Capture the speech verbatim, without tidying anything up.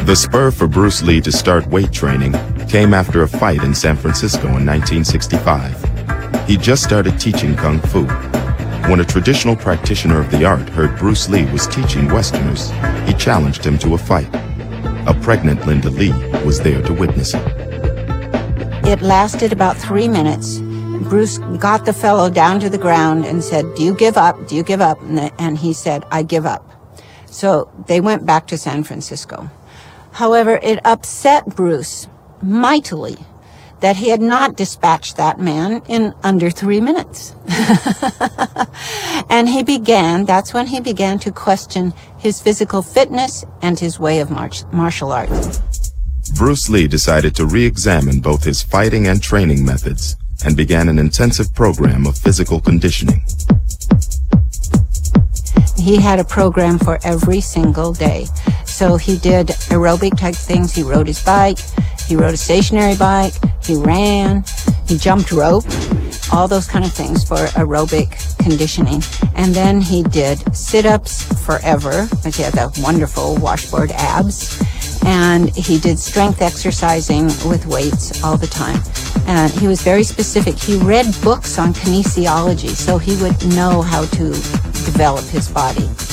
The spur for Bruce Lee to start weight training came after a fight in San Francisco in nineteen sixty-five. He just started teaching Kung Fu. When a traditional practitioner of the art heard Bruce Lee was teaching Westerners, he challenged him to a fight. A pregnant Linda Lee was there to witness it. It lasted about three minutes. Bruce got the fellow down to the ground and said, "Do you give up? Do you give up?" And he said, "I give up." So they went back to San Francisco. However, it upset Bruce mightily that he had not dispatched that man in under three minutes. And he began, that's when he began to question his physical fitness and his way of mar- martial arts. Bruce Lee decided to re-examine both his fighting and training methods and began an intensive program of physical conditioning. He had a program for every single day. So he did aerobic type things. He rode his bike, he rode a stationary bike, he ran, he jumped rope, all those kind of things for aerobic conditioning. And then he did sit-ups forever, because he had the wonderful washboard abs. And he did strength exercising with weights all the time. And he was very specific. He read books on kinesiology, so he would know how to develop his body.